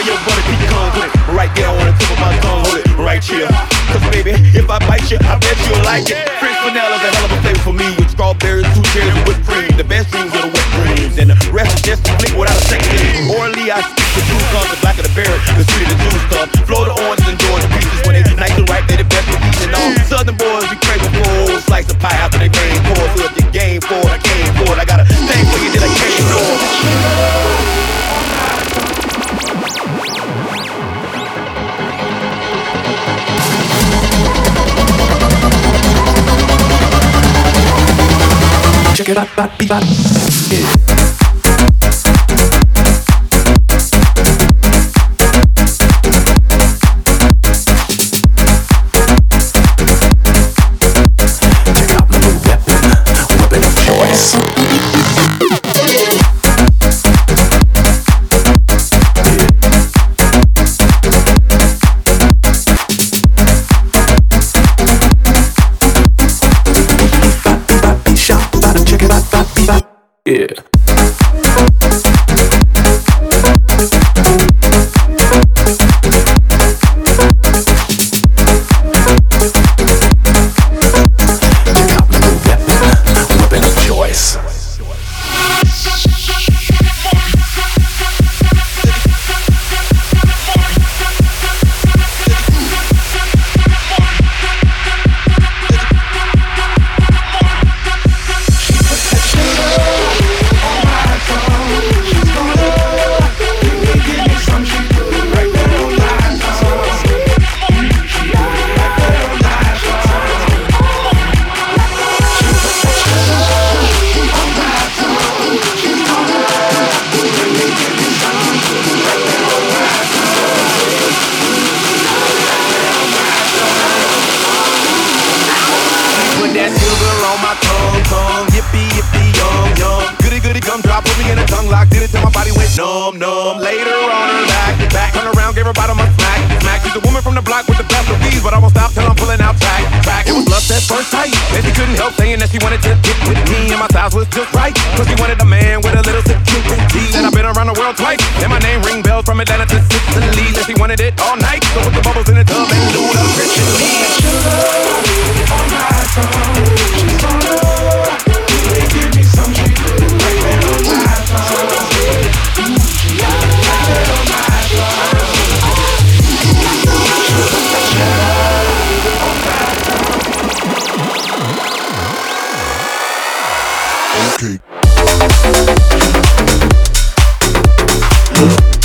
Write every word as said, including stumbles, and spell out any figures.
your butter pecan with it. Right there on the tip of my tongue, hold it right here. Cause baby, if I bite you, I bet you'll like it. French vanilla is a hell of a flavor for me, with strawberries, two cherries, and whipped cream. The best dreams are the wet dreams, and the rest is just a flick without a second in. Orally, I speak the truth, cause the black of the berry, the sweet of the juice stuff. Florida oranges and Georgia peaches, when they nice and ripe, they the best with each and all. Southern boys, we crave a full slice of pie after they game for it. So if you game for it, I came for it. I got a thing for you that I came for. Check it out, bop, beep, bop. Yeah. Yeah. Numb, numb, later on her back, back, turn around, gave her bottom a smack, smack. She's a woman from the block with the best of these, but I won't stop till I'm pulling out track, track. It was lust at first sight, and she couldn't help saying that she wanted to get with me, and my size was just right, cause she wanted a man with a little security. And I've been around the world twice, and my name ring bells from Atlanta to Sicily, and she wanted it all night, so put the bubbles in the tub and do it up Christianly. Sugar on my tongue, she's on her, really give me some, she put it right there on my tongue. Okay.